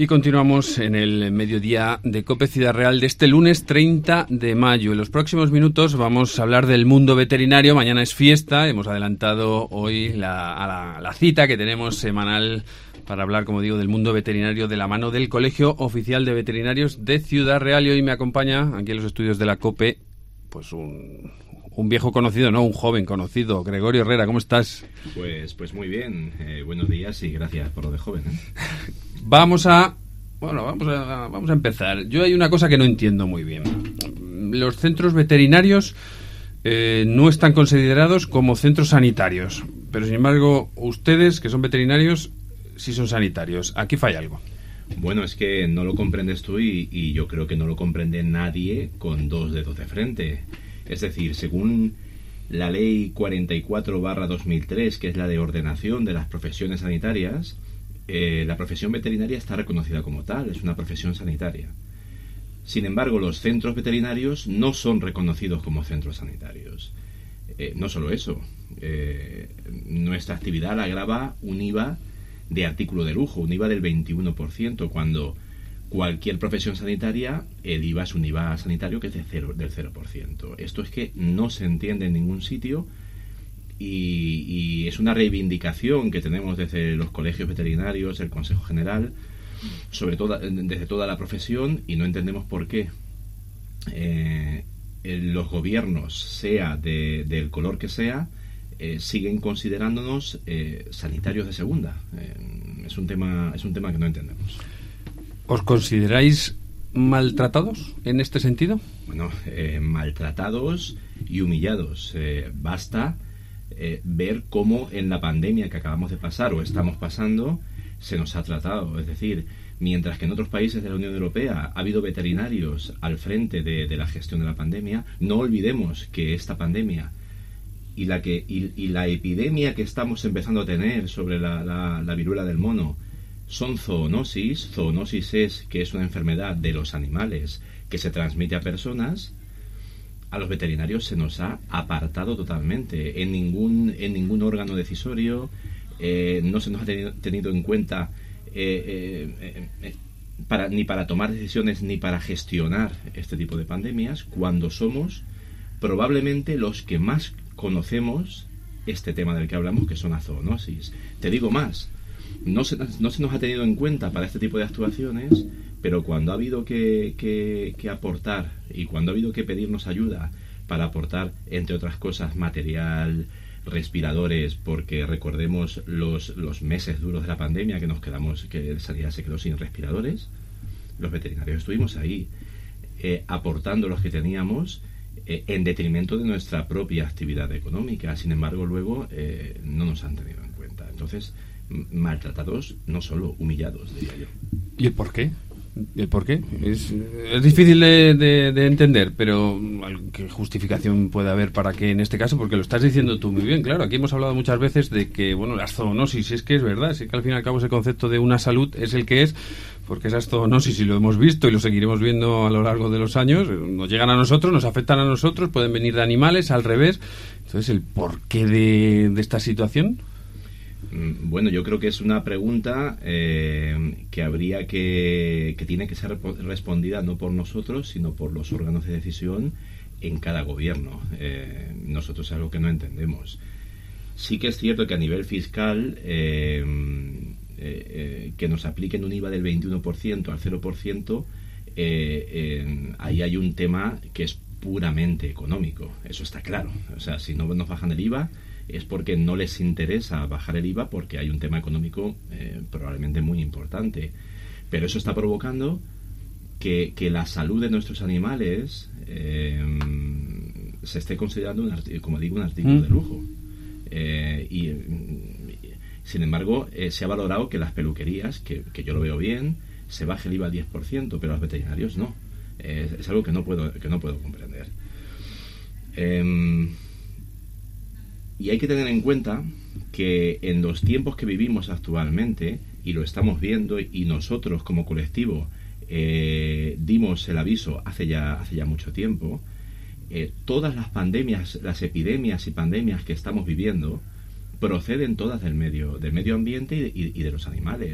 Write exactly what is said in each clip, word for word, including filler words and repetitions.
Y continuamos en el mediodía de COPE Ciudad Real de este lunes treinta de mayo. En los próximos minutos vamos a hablar del mundo veterinario. Mañana es fiesta. Hemos adelantado hoy la, a la, la cita que tenemos semanal para hablar, como digo, del mundo veterinario de la mano del Colegio Oficial de Veterinarios de Ciudad Real. Y hoy me acompaña aquí en los estudios de la COPE pues un, un viejo conocido, ¿no? Un joven conocido. Gregorio Herrera, ¿cómo estás? Pues, pues muy bien. Eh, buenos días y gracias por lo de joven, ¿eh? Vamos a, bueno, vamos a, vamos a empezar. Yo hay una cosa que no entiendo muy bien. Los centros veterinarios eh, no están considerados como centros sanitarios, pero sin embargo ustedes, que son veterinarios, sí son sanitarios. Aquí falla algo. Bueno, es que no lo comprendes tú y, y yo creo que no lo comprende nadie con dos dedos de frente. Es decir, según la ley cuarenta y cuatro barra dos mil tres, que es la de ordenación de las profesiones sanitarias, Eh, la profesión veterinaria está reconocida como tal, es una profesión sanitaria. Sin embargo, los centros veterinarios no son reconocidos como centros sanitarios. Eh, no solo eso, eh, nuestra actividad la grava un I V A de artículo de lujo, un I V A del veintiuno por ciento, cuando cualquier profesión sanitaria, el I V A es un I V A sanitario que es de cero, del cero por ciento. Esto es que no se entiende en ningún sitio. Y, y es una reivindicación que tenemos desde los colegios veterinarios, el Consejo General, sobre todo desde toda la profesión, y no entendemos por qué eh, los gobiernos, sea de, del color que sea, eh, siguen considerándonos eh, sanitarios de segunda. Eh, es un tema, es un tema que no entendemos. ¿Os consideráis maltratados en este sentido? Bueno, eh, maltratados y humillados. Eh, basta Eh, ver cómo en la pandemia que acabamos de pasar o estamos pasando se nos ha tratado. Es decir, mientras que en otros países de la Unión Europea ha habido veterinarios al frente de, de la gestión de la pandemia, no olvidemos que esta pandemia y la, que, y, y la epidemia que estamos empezando a tener sobre la, la, la viruela del mono son zoonosis. Zoonosis es que es una enfermedad de los animales que se transmite a personas. A los veterinarios se nos ha apartado totalmente. En ningún, en ningún órgano decisorio eh, no se nos ha tenido, tenido en cuenta eh, eh, eh, para, ni para tomar decisiones ni para gestionar este tipo de pandemias, cuando somos probablemente los que más conocemos este tema del que hablamos, que son la zoonosis. Te digo más, no se, no se nos ha tenido en cuenta para este tipo de actuaciones, pero cuando ha habido que, que, que aportar y cuando ha habido que pedirnos ayuda para aportar, entre otras cosas, material, respiradores, porque recordemos los, los meses duros de la pandemia que nos quedamos, que Sanidad se quedó sin respiradores, los veterinarios estuvimos ahí eh, aportando los que teníamos eh, en detrimento de nuestra propia actividad económica. Sin embargo, luego eh, no nos han tenido en cuenta. Entonces, maltratados, no solo humillados, diría yo. ¿Y el por qué? ¿El por qué? Es, es difícil de, de, de entender, pero ¿qué justificación puede haber para que en este caso? Porque lo estás diciendo tú muy bien, claro. Aquí hemos hablado muchas veces de que, bueno, las zoonosis, es que es verdad, es que al fin y al cabo ese concepto de una salud es el que es, porque esas zoonosis, y lo hemos visto y lo seguiremos viendo a lo largo de los años, nos llegan a nosotros, nos afectan a nosotros, pueden venir de animales, al revés. Entonces, ¿el porqué de, de esta situación? Bueno, yo creo que es una pregunta eh, que habría que que tiene que ser respondida no por nosotros, sino por los órganos de decisión en cada gobierno. Eh, nosotros es algo que no entendemos. Sí que es cierto que a nivel fiscal eh, eh, eh, que nos apliquen un I V A del veintiuno por ciento al cero por ciento, eh, eh, ahí hay un tema que es puramente económico. Eso está claro. O sea, si no nos bajan el I V A es porque no les interesa bajar el I V A, porque hay un tema económico eh, probablemente muy importante. Pero eso está provocando que, que la salud de nuestros animales eh, se esté considerando, un arti- como digo, un artículo mm. de lujo. Eh, y, y, sin embargo, eh, se ha valorado que las peluquerías, que, que yo lo veo bien, se baje el I V A al diez por ciento, pero los veterinarios no. Eh, es algo que no puedo, que no puedo comprender. Eh, Y hay que tener en cuenta que en los tiempos que vivimos actualmente, y lo estamos viendo, y nosotros como colectivo eh, dimos el aviso hace ya, hace ya mucho tiempo, eh, todas las pandemias, las epidemias y pandemias que estamos viviendo proceden todas del medio, del medio ambiente y de, y de los animales.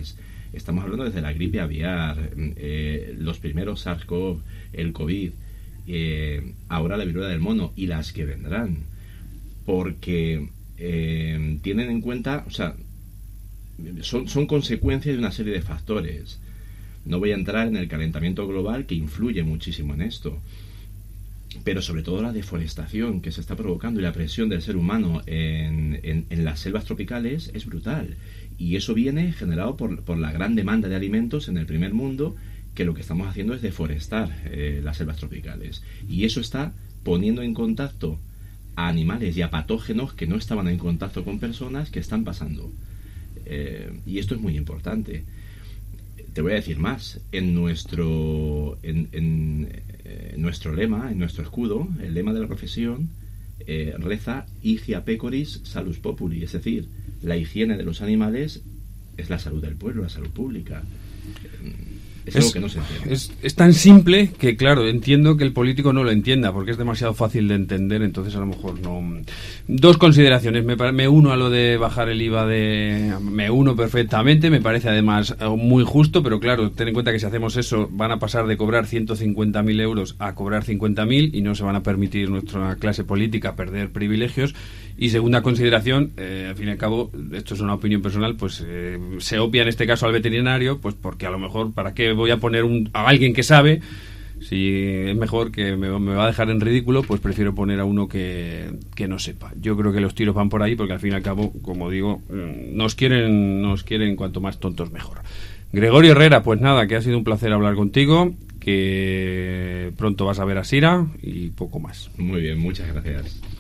Estamos hablando desde la gripe aviar, eh, los primeros SARS-CoV, el COVID, eh, ahora la viruela del mono y las que vendrán, porque eh, tienen en cuenta, o sea, son, son consecuencias de una serie de factores. No voy a entrar en el calentamiento global, que influye muchísimo en esto, pero sobre todo la deforestación que se está provocando y la presión del ser humano en, en, en las selvas tropicales es brutal. Y eso viene generado por, por la gran demanda de alimentos en el primer mundo, que lo que estamos haciendo es deforestar eh, las selvas tropicales. Y eso está poniendo en contacto a animales y a patógenos que no estaban en contacto con personas, que están pasando. Eh, y esto es muy importante. Te voy a decir más. En nuestro, en, en, eh, nuestro lema, en nuestro escudo, el lema de la profesión, eh, reza Hygia pecoris salus populi, es decir, la higiene de los animales es la salud del pueblo, la salud pública. Es, es algo que no se entiende. Es, es tan simple que, claro, entiendo que el político no lo entienda, porque es demasiado fácil de entender, entonces a lo mejor no... Dos consideraciones. Me, me uno a lo de bajar el I V A de... Me uno perfectamente, me parece además muy justo, pero claro, ten en cuenta que si hacemos eso van a pasar de cobrar ciento cincuenta mil euros a cobrar cincuenta mil y no se van a permitir nuestra clase política perder privilegios. Y segunda consideración, eh, al fin y al cabo, esto es una opinión personal, pues eh, se obvia en este caso al veterinario, pues porque a lo mejor, ¿para qué voy a poner un, a alguien que sabe? Si es mejor que me, me va a dejar en ridículo, pues prefiero poner a uno que, que no sepa. Yo creo que los tiros van por ahí, porque al fin y al cabo, como digo, nos quieren, nos quieren cuanto más tontos mejor. Gregorio Herrera, pues nada, que ha sido un placer hablar contigo, que pronto vas a ver a Sira y poco más. Muy bien, muchas gracias.